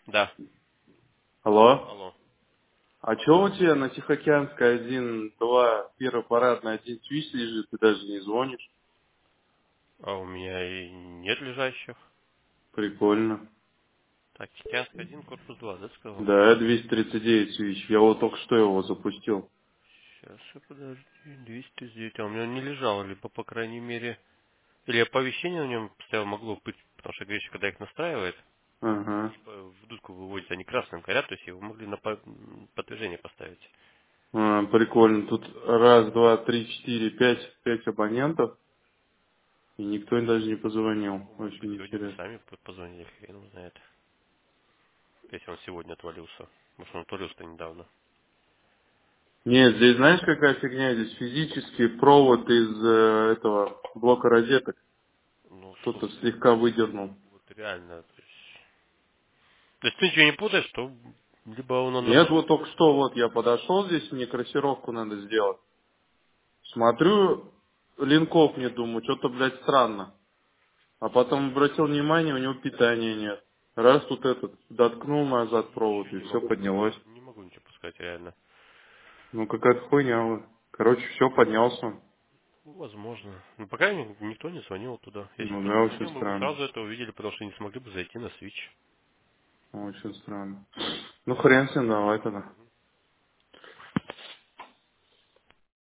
Да. Алло? Алло. А чё у тебя на Тихоокеанской 1-2 первый парадный один свич лежит, ты даже не звонишь? А у меня и нет лежащих. Прикольно. Так, Тихоокеанский 1, корпус 2, да, сказал? Да, 239 свич. Я вот только что его запустил. Сейчас, подожди. 209. А у меня не лежало, либо, по крайней мере... Или оповещение на нем стояло, могло быть, потому что говоришь, когда их настраивает, Ага. в дудку выводят, они красным горят, то есть его могли на подтверждение поставить. А, прикольно. Тут раз, два, три, четыре, пять абонентов, и никто им даже не позвонил. Ну, может быть, Очень сегодня они интересно. сами позвонили, хрен его знает. Если он сегодня отвалился. Может, он отвалился недавно. Нет, здесь знаешь, какая фигня? Здесь физический провод из этого блока розеток. Ну, Кто-то слушай, слегка выдернул. вот реально, то есть... Если ты ничего не путаешь, то либо он Нет, наоборот... вот только что вот я подошел здесь, мне красировку надо сделать. Смотрю, линков не думаю, что-то, блядь, странно. А потом обратил внимание, у него питания нет. Раз тут этот, доткнул назад провод, Ничего и не все могу, поднялось. не могу ничего пускать, реально. Ну, какая-то хуйня. Вот. Короче, все, поднялся он. Ну, возможно. Ну, пока никто не звонил туда. Если Ну, кто-то да, очень звонил, мы бы странно. сразу это увидели, потому что не смогли бы зайти на Switch. Очень странно. Ну, хрен с ним, давай тогда.